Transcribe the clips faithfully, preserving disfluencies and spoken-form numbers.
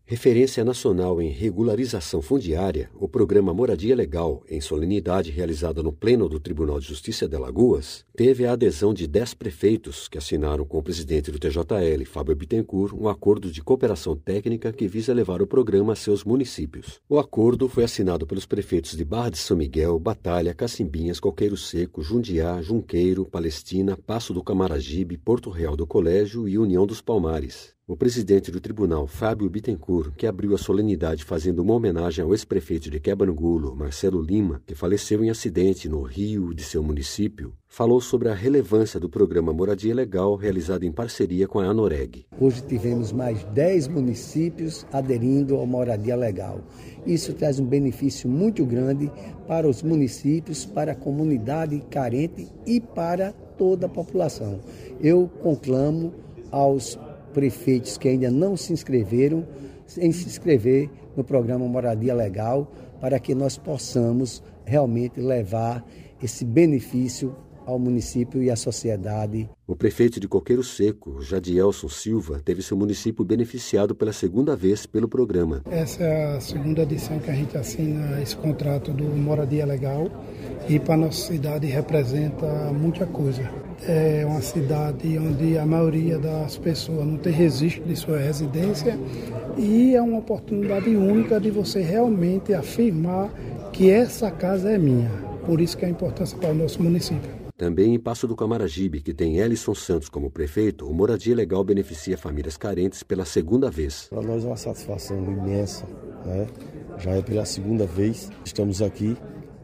Referência nacional em regularização fundiária, o programa Moradia Legal, em solenidade realizada no Pleno do Tribunal de Justiça de Alagoas, teve a adesão de dez prefeitos que assinaram com o presidente do T J L, Fábio Bittencourt, um acordo de cooperação técnica que visa levar o programa a seus municípios. O acordo foi assinado pelos prefeitos de Barra de São Miguel, Batalha, Cacimbinhas, Coqueiro Seco, Jundiá, Junqueiro, Palestina, Passo do Camaragibe, Porto Real do Colégio e União dos Palmares. O presidente do tribunal, Fábio Bittencourt, que abriu a solenidade fazendo uma homenagem ao ex-prefeito de Quebrangulo, Marcelo Lima, que faleceu em acidente no rio de seu município, falou sobre a relevância do programa Moradia Legal realizado em parceria com a Anoreg. Hoje tivemos mais dez municípios aderindo ao Moradia Legal. Isso traz um benefício muito grande para os municípios, para a comunidade carente e para toda a população. Eu conclamo aos prefeitos que ainda não se inscreveram, em se inscrever no programa Moradia Legal, para que nós possamos realmente levar esse benefício ao município e à sociedade. O prefeito de Coqueiro Seco, Jadielson Silva, teve seu município beneficiado pela segunda vez pelo programa. Essa é a segunda edição que a gente assina esse contrato do Moradia Legal e para a nossa cidade representa muita coisa. É uma cidade onde a maioria das pessoas não tem registro de sua residência e é uma oportunidade única de você realmente afirmar que essa casa é minha. Por isso que é a importância para o nosso município. Também em Passo do Camaragibe, que tem Elison Santos como prefeito, o Moradia Legal beneficia famílias carentes pela segunda vez. Para nós é uma satisfação imensa, né? Já é pela segunda vez que estamos aqui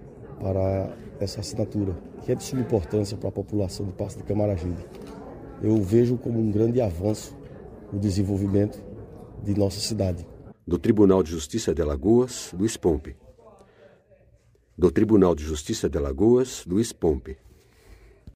para essa assinatura, que é de suma importância para a população do Passo do Camaragibe. Eu vejo como um grande avanço o desenvolvimento de nossa cidade. Do Tribunal de Justiça de Alagoas, Luiz Pompe. Do Tribunal de Justiça de Alagoas, Luiz Pompe.